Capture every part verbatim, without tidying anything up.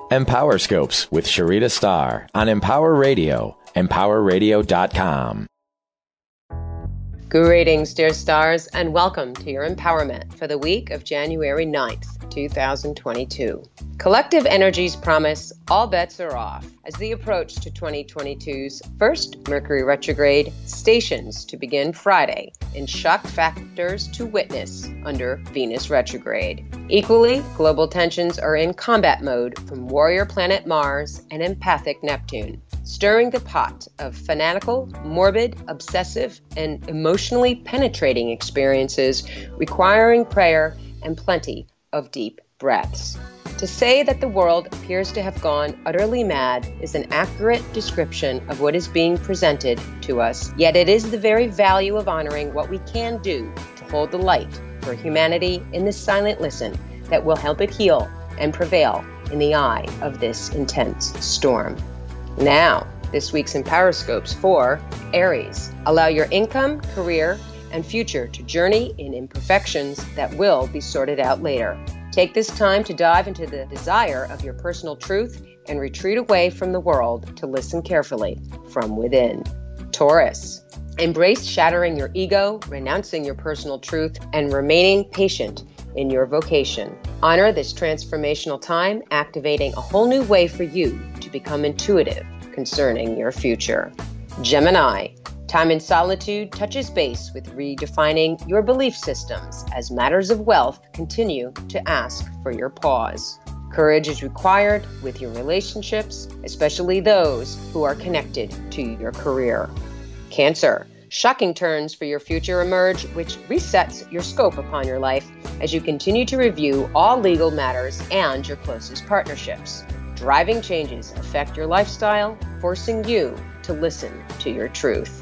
Empower Scopes with Sharita Starr on Empower Radio, empower radio dot com. Greetings, dear stars, and welcome to your empowerment for the week of January ninth, twenty twenty-two. Collective energies promise all bets are off as the approach to twenty twenty-two's first Mercury retrograde stations to begin Friday in shock factors to witness under Venus retrograde. Equally, global tensions are in combat mode from warrior planet Mars and empathic Neptune, stirring the pot of fanatical, morbid, obsessive, and emotionally penetrating experiences requiring prayer and plenty of deep breaths. To say that the world appears to have gone utterly mad is an accurate description of what is being presented to us, yet it is the very value of honoring what we can do to hold the light for humanity in the silent listen that will help it heal and prevail in the eye of this intense storm. Now, this week's Empower Scopes for Aries. Allow your income, career, and future to journey in imperfections that will be sorted out later. Take this time to dive into the desire of your personal truth and retreat away from the world to listen carefully from within. Taurus. Embrace shattering your ego, renouncing your personal truth, and remaining patient in your vocation. Honor this transformational time, activating a whole new way for you to become intuitive concerning your future. Gemini. Time in solitude touches base with redefining your belief systems as matters of wealth continue to ask for your pause. Courage is required with your relationships, especially those who are connected to your career. Cancer. Shocking turns for your future emerge, which resets your scope upon your life as you continue to review all legal matters and your closest partnerships. Driving changes affect your lifestyle, forcing you to listen to your truth.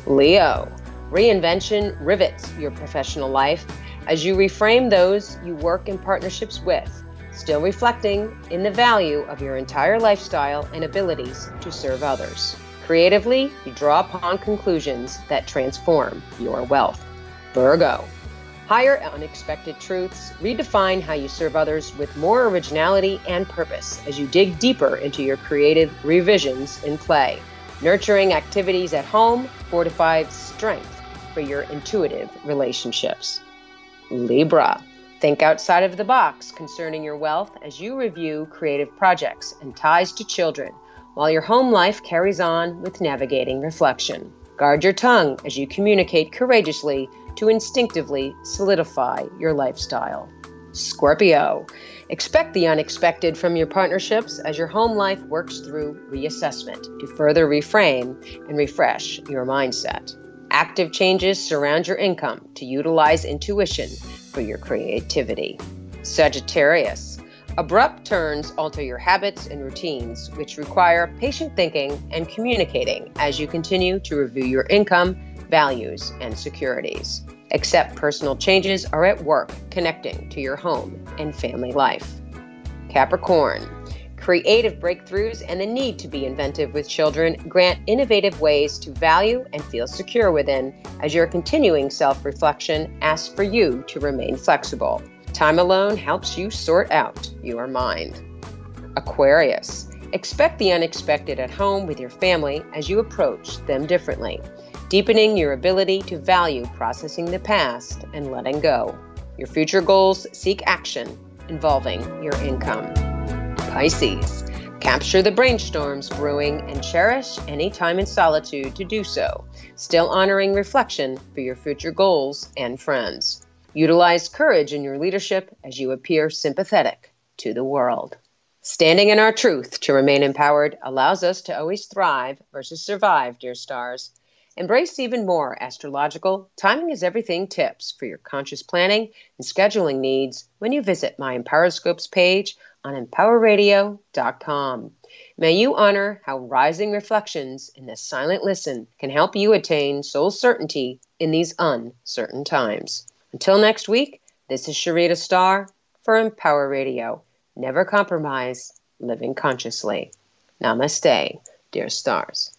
Leo. Reinvention rivets your professional life as you reframe those you work in partnerships with, still reflecting in the value of your entire lifestyle and abilities to serve others. Creatively, you draw upon conclusions that transform your wealth. Virgo. Higher unexpected truths redefine how you serve others with more originality and purpose as you dig deeper into your creative revisions in play. Nurturing activities at home fortifies strength for your intuitive relationships. Libra. Think outside of the box concerning your wealth as you review creative projects and ties to children, while your home life carries on with navigating reflection. Guard your tongue as you communicate courageously to instinctively solidify your lifestyle. Scorpio. Expect the unexpected from your partnerships as your home life works through reassessment to further reframe and refresh your mindset. Active changes surround your income to utilize intuition for your creativity. Sagittarius. Abrupt turns alter your habits and routines, which require patient thinking and communicating as you continue to review your income, values, and securities. Accept personal changes are at work connecting to your home and family life. Capricorn. Creative breakthroughs and the need to be inventive with children grant innovative ways to value and feel secure within as your continuing self-reflection asks for you to remain flexible. Time alone helps you sort out your mind. Aquarius. Expect the unexpected at home with your family as you approach them differently, deepening your ability to value processing the past and letting go. Your future goals seek action involving your income. Pisces. Capture the brainstorms brewing and cherish any time in solitude to do so, still honoring reflection for your future goals and friends. Utilize courage in your leadership as you appear sympathetic to the world. Standing in our truth to remain empowered allows us to always thrive versus survive, dear stars. Embrace even more astrological timing is everything tips for your conscious planning and scheduling needs when you visit my Empower Scopes page on empower radio dot com. May you honor how rising reflections in the silent listen can help you attain soul certainty in these uncertain times. Until next week, this is Sharita Starr for Empower Radio. Never compromise, living consciously. Namaste, dear stars.